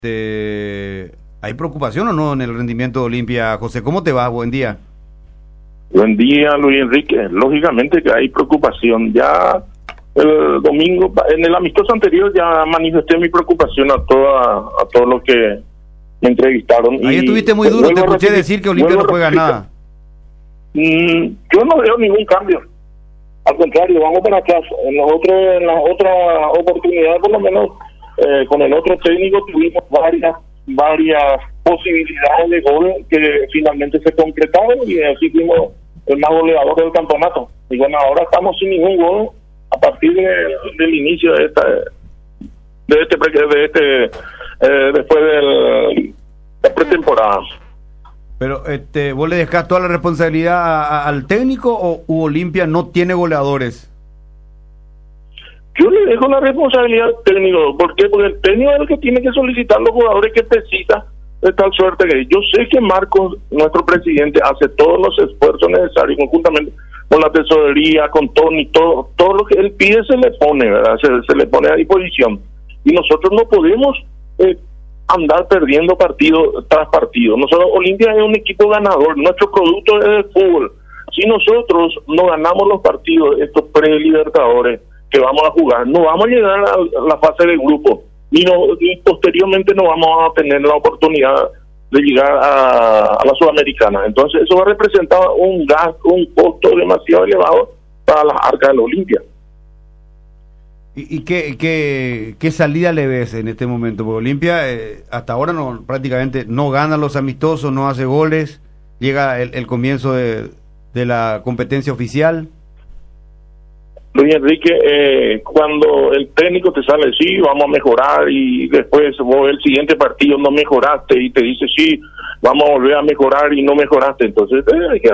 ¿Hay preocupación o no en el rendimiento de Olimpia, José? ¿Cómo te va? Buen día. Buen día, Luis Enrique. Lógicamente que hay preocupación. Ya el domingo, en el amistoso anterior, ya manifesté mi preocupación a todos los que me entrevistaron. Ahí estuviste muy duro, te escuché decir que Olimpia no juega nada. Yo no veo ningún cambio. Al contrario, vamos para atrás. En la otra oportunidad, por lo menos, con el otro técnico tuvimos varias posibilidades de gol que finalmente se concretaron y así fuimos el más goleador del campeonato. Y bueno, ahora estamos sin ningún gol a partir del inicio después de la pretemporada. Pero ¿vos le dejás toda la responsabilidad al técnico o Olimpia no tiene goleadores? Yo le dejo la responsabilidad al técnico. ¿Por qué? Porque el técnico es el que tiene que solicitar los jugadores que precisa, de tal suerte que yo sé que Marcos, nuestro presidente, hace todos los esfuerzos necesarios conjuntamente con la tesorería, con Tony, todo lo que él pide se le pone, ¿verdad? Se le pone a disposición. Y nosotros no podemos andar perdiendo partido tras partido. Nosotros, Olimpia es un equipo ganador, nuestro producto es el fútbol. Si nosotros no ganamos los partidos, estos pre-libertadores que vamos a jugar, no vamos a llegar a la fase de grupo y posteriormente no vamos a tener la oportunidad de llegar a la Sudamericana. Entonces eso va a representar un gasto, un costo demasiado elevado para las arcas de la Olimpia. ¿Y qué salida le ves en este momento? Porque Olimpia hasta ahora prácticamente no gana los amistosos, no hace goles, llega el comienzo de la competencia oficial. Luis Enrique, cuando el técnico te sale, sí, vamos a mejorar, y después vos el siguiente partido no mejoraste y te dice, sí, vamos a volver a mejorar y no mejoraste. Entonces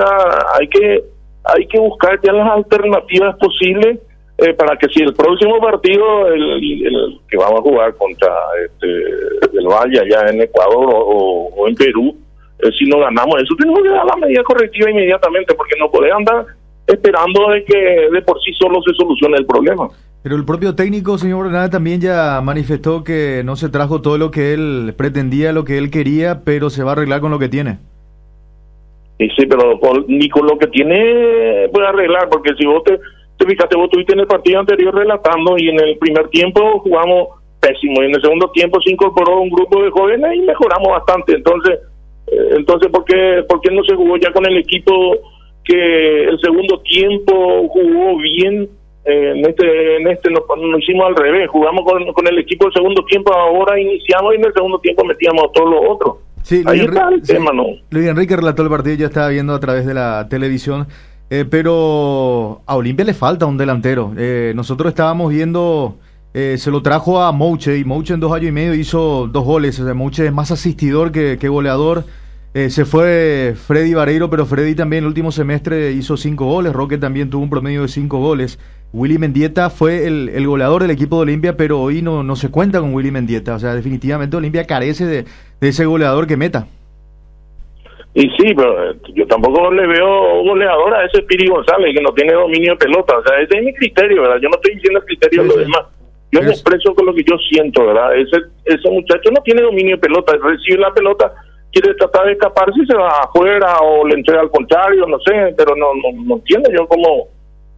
hay que buscar ya las alternativas posibles para que si el próximo partido, el que vamos a jugar contra el Valle allá en Ecuador o en Perú, si no ganamos eso, tenemos que dar la medida correctiva inmediatamente, porque no podés andar esperando de que de por sí solo se solucione el problema. Pero el propio técnico, señor Bernal, también ya manifestó que no se trajo todo lo que él pretendía, lo que él quería, pero se va a arreglar con lo que tiene. Y sí, pero ni con lo que tiene puede arreglar, porque si vos te fijaste, vos estuviste en el partido anterior relatando y en el primer tiempo jugamos pésimo y en el segundo tiempo se incorporó un grupo de jóvenes y mejoramos bastante. Entonces ¿por qué no se jugó ya con el equipo que el segundo tiempo jugó bien? En este no hicimos al revés, jugamos con el equipo del segundo tiempo, ahora iniciamos y en el segundo tiempo metíamos a todos los otros. Sí, ahí está el tema, ¿no? Luis Enrique relató el partido, yo estaba viendo a través de la televisión, pero a Olimpia le falta un delantero. Nosotros estábamos viendo, se lo trajo a Mouche, y Mouche en 2 años y medio hizo 2 goles. O sea, Mouche es más asistidor que goleador. Se fue Freddy Vareiro, pero Freddy también el último semestre hizo 5 goles. Roque también tuvo un promedio de 5 goles. Willy Mendieta fue el goleador del equipo de Olimpia, pero hoy no se cuenta con Willy Mendieta. O sea, definitivamente Olimpia carece de ese goleador que meta. Y sí, pero yo tampoco le veo goleador a ese Piri González, que no tiene dominio de pelota. O sea, ese es mi criterio, ¿verdad? Yo no estoy diciendo el criterio de los demás. Yo me expreso con lo que yo siento, ¿verdad? Ese muchacho no tiene dominio de pelota. Recibe la pelota, quiere tratar de escaparse y se va afuera o le entrega al contrario, no sé, pero no entiendo yo cómo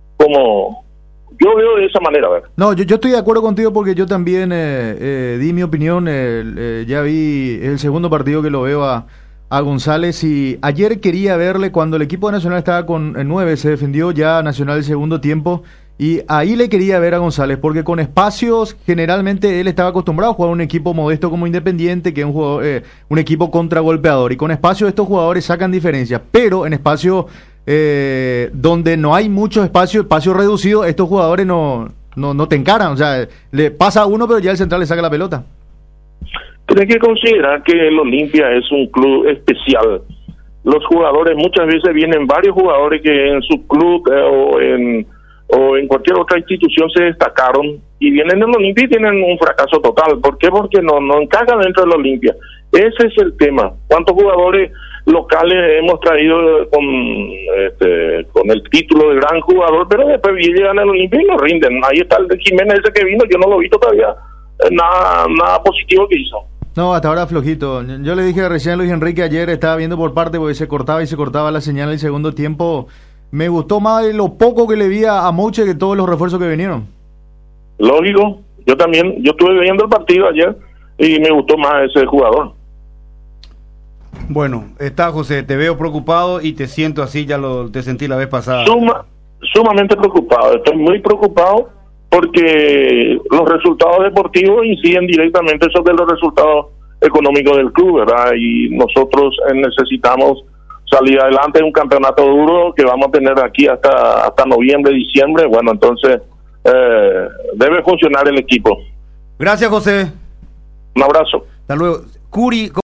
yo veo de esa manera, ¿verdad? No, yo estoy de acuerdo contigo, porque yo también di mi opinión. Ya vi el segundo partido que lo veo a González, y ayer quería verle cuando el equipo de Nacional estaba con 9, se defendió ya Nacional el segundo tiempo, y ahí le quería ver a González, porque con espacios generalmente él estaba acostumbrado a jugar un equipo modesto como Independiente, que es un equipo contragolpeador, y con espacios estos jugadores sacan diferencia, pero en espacios donde no hay mucho espacio reducido, estos jugadores no te encaran. O sea, le pasa a uno, pero ya el central le saca la pelota. Tienes que considerar que el Olimpia es un club especial. Los jugadores, muchas veces vienen varios jugadores que en su club o en cualquier otra institución se destacaron y vienen del Olimpia y tienen un fracaso total. ¿Por qué? Porque no encajan dentro del Olimpia. Ese es el tema. ¿Cuántos jugadores locales hemos traído con el título de gran jugador, pero después llegan al Olimpia y no rinden? Ahí está el de Jiménez ese que vino, yo no lo vi todavía, nada positivo que hizo. No, hasta ahora flojito. Yo le dije recién a Luis Enrique ayer, estaba viendo por parte porque se cortaba y se cortaba la señal el segundo tiempo. Me gustó más de lo poco que le vi a Mouche que todos los refuerzos que vinieron. Lógico, yo estuve viendo el partido ayer y me gustó más ese jugador. Bueno, está José, te veo preocupado y te siento así, te sentí la vez pasada. Sumamente preocupado, estoy muy preocupado porque los resultados deportivos inciden directamente sobre los resultados económicos del club, ¿verdad? Y nosotros necesitamos salir adelante en un campeonato duro que vamos a tener aquí hasta noviembre, diciembre. Bueno, entonces debe funcionar el equipo. Gracias, José. Un abrazo. Hasta luego. Curi.